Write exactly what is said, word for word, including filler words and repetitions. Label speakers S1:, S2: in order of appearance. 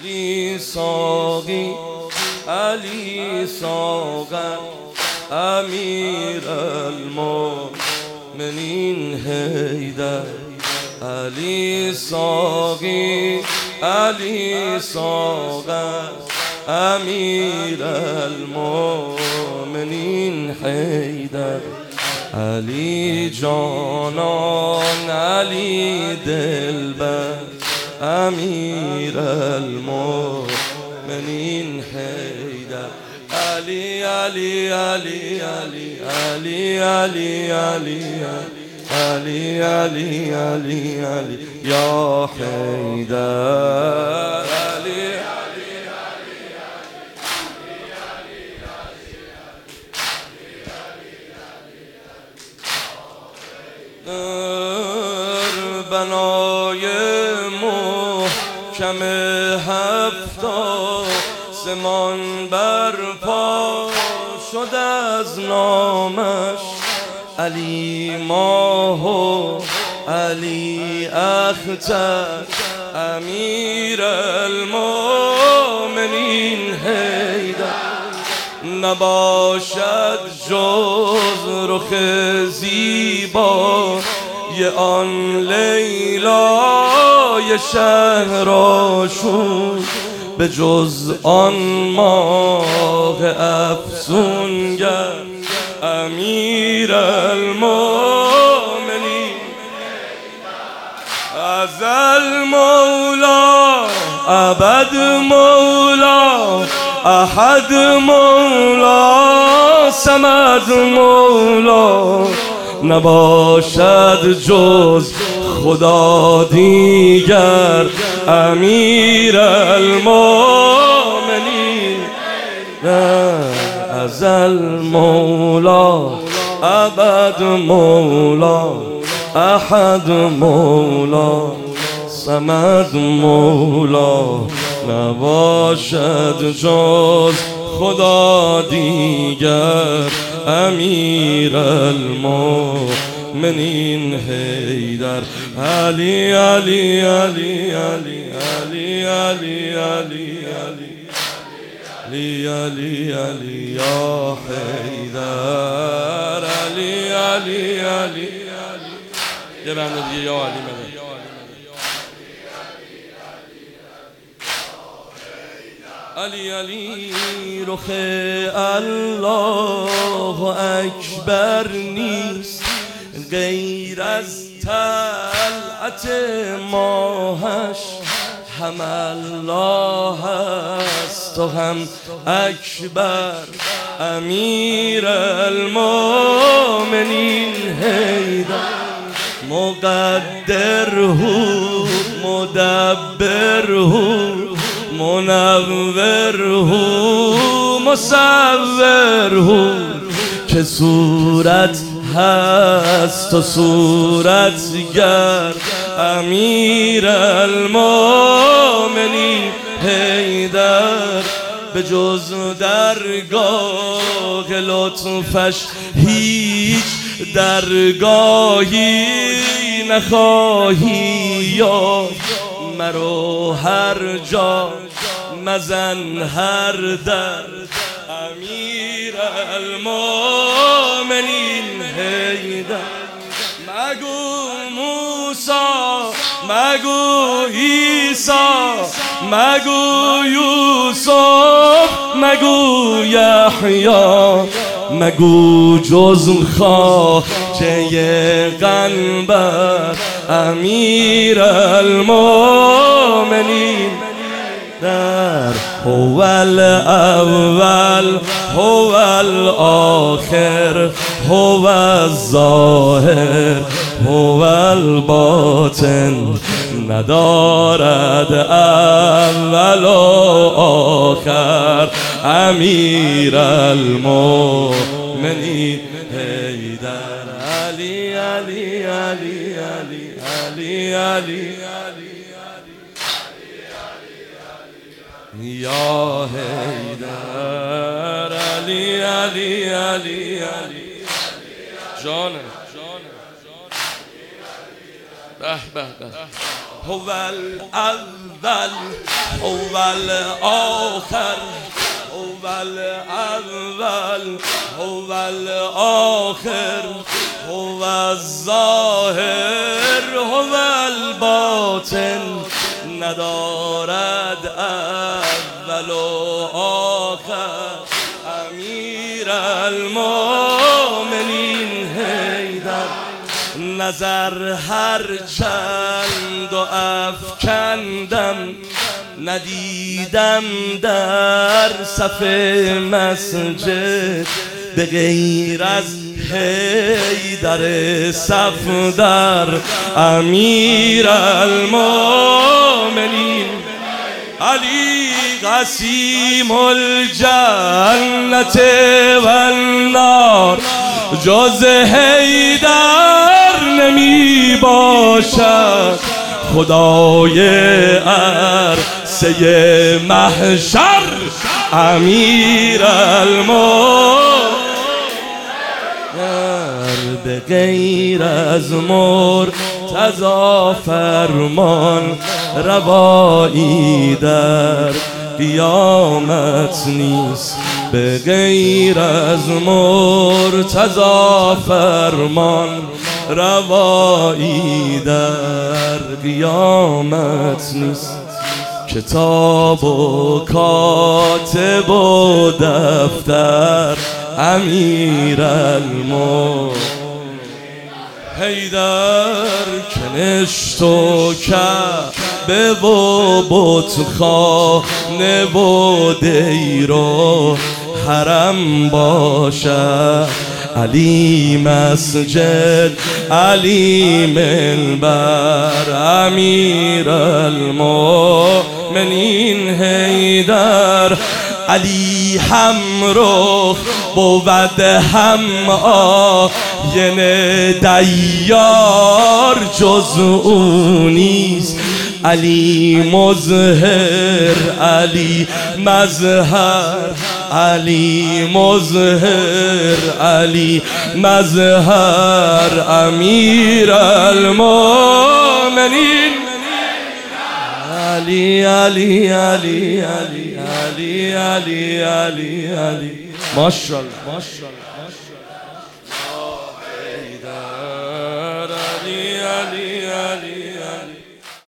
S1: علی ساقی علی ساغر امیر المؤمنین حیدر علی ساقی علی ساغر امیر المؤمنین حیدر علی جانان علی دلبر امیر المؤمنین حیدر علی علی علی علی علی علی علی علی علی علی علی یا حیدر علی بنای محکم هفتا زمان برپا شد از نامش علی ماه و علی اختر امیر المؤمنین حیدر نباشد جز رخ زیبا یه آن لیلای شهر آشوب به جز آن ماه افسونگر امیر المؤمنین ازل مولا ابد مولا احد مولا صمد مولا نباشد جز خدا دیگر امیر المؤمنین ازل مولا ابد مولا احد مولا صمد مولا نباشد جز خدا دیگر امیر المؤمنین حیدر علی علی علی علی علی علی علی علی علی علی یا حیدر علی علی علی یه بنده دیگه یا علی مدد علی علی رخ الله اکبر نیست غیر از طلعت ماهش هم الله است و هم اکبر امیر المؤمنین حیدر مقدره مدبره منوره مصوره که صورت هست و صورتگر امیر المؤمنین حیدر به جز درگاه لطفش هیچ درگاهی نخواهی یا مرو هر جا مزن هر در امیر المؤمنین حیدر مگو موسی مگو عیسی مگو یوسف مگو یحیی مگو جز خواجه قنبر امیر المؤمنین در هو الاول هو الاخر هو الظاهر هو الباطن ندارد اول و آخر امیر المؤمنین حیدر علی علی علی علی علی علی یا حیدر علی علی علی علی جانه به به به هو الاول هو الآخر هو الأول هو الآخر هو الظاهر هو الباطن ندارد اول و آخر امیر المؤمنین حیدر نظر هر چند و افکندم ندیدم در صف مسجد به غیر از حیدر صفدر امیر المؤمنین علی قسیم الجنت و النار جز حیدر نمی باشد خدای عرصه محشر امیر المؤمنین به غیر از مرتضی فرمان روایی در قیامت نیست به غیر از مرتضی فرمان روایی در قیامت نیست کتاب و کاتب و دفتر امیر المؤمنین حیدر کنشت و کعبه و بتخانه و دیر و حرم باشد علی مسجد علی منبر امیر المؤمنین حیدر علی هم رخ بود هم آینه دیار جز او نیست علی مظهر علی مظهر علی مظهر علی مظهر امیر المؤمنین علی علی علی علی علی علی علی علی ماشاءالله ماشاءالله